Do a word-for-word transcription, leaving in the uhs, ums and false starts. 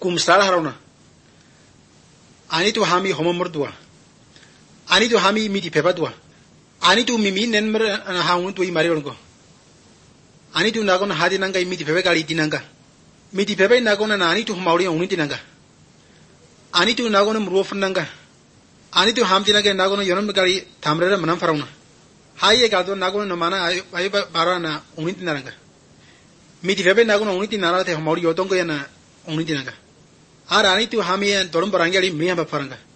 kumstar harona ani tu hami homomor dua ani tu hami miti pepa dua ani tu mimi nen mer haun tu imari onko ani tu nagon hadi nanga miti pepa kali tinanga miti pepa nagon na ani tu mauri ongni tinanga ani tu nagon mrof nanga ani tu ham tinanga nagon yonom kali thamrera manam farauna haye ka do nagon na mana ai barana ongni tinanga miti pepa nagon ongni tinara te mauri yotong ko yana ongni tinanga ar ani tu hami en tolom barangali miya ba faranga